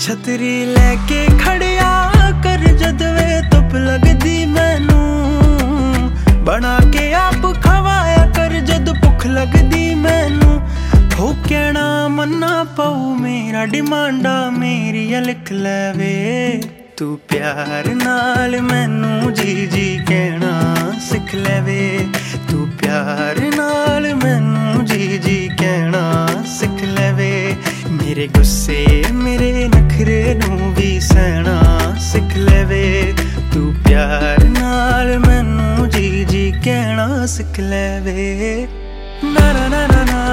छतरी लैके खड़िया कर जद वे धुप लगदी मैनू, बना के आप खवाया कर जद भुख लगदी मैनू। हो कहना मन्ना पाऊ मेरा डिमांडा मेरिया लिख लैवे, तू प्यार नाल मैनू जी जी कहना सिख लैवे। तू प्यार नाल मैनू जी जी कहना सिख लैवे। मेरे गुस्से मेरे नखरे नू भी सहना सिख लैवे। तू प्यार नाल मैनू जी जी कहना सिख लैवे। ना ना ना ना ना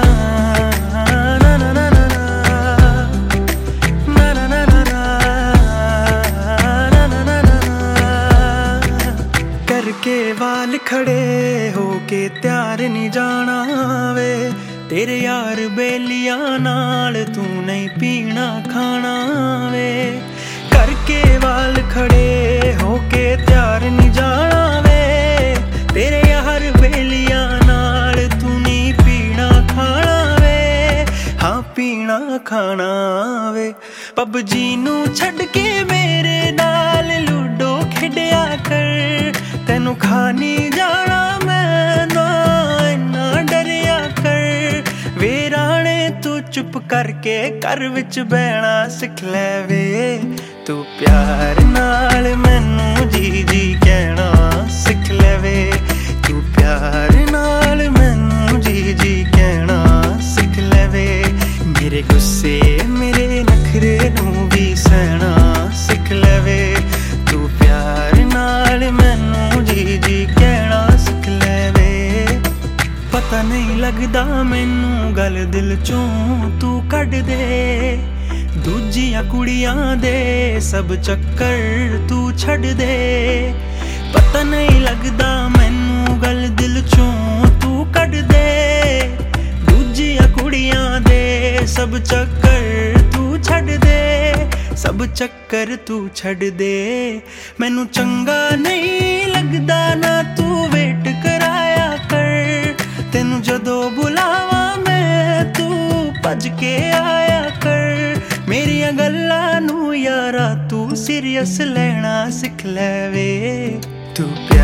के वाल खड़े होके त्यार नहीं जाना वे, तेरे यार बेलिया नाल तू नहीं पीना खाना वे। करके वाल खड़े होके त्यार नहीं जाना वे, तेरे यार बेलिया नाल तू नहीं पीना खाना वे। हाँ पीना खाना वे। पबजी नू छड़ के मेरे नाल लूडो खेडिया कर, तेनू खानी जाना मैं ना इन्ना डरिया कर। वे राणे तू चुप करके घर विच बहना सिख लैवे। तू प्यार नाल मैनू जी जी कहना सिख लैवे। तू प्यार नाल मैनू जी जी कहना सिख लैवे। मेरे गुस्से मेरे नखरे नू भी सहना सिख लैवे। तू प्यार नाल मैनू जी जी कहना सिख लैवे। पता नहीं लगदा मैनू गल दिल चों तू कढ दे, दूजियां कुड़ियां दे सब चक्कर तू छड़ दे। पता नहीं लगदा मैनू गल दिल चों तू कढ दे, दूजियां कुड़ियां दे सब चक्कर तू छड़ दे। सब चक्कर तू छड़ दे। मैनू चंगा नहीं लगदा ना तू वेट कराया कर, तेनू जदों बुलावा मैं तू भज के आया कर। मेरिया गल्लां नू यारा तू सीरियस लेना सिख लैवे। तू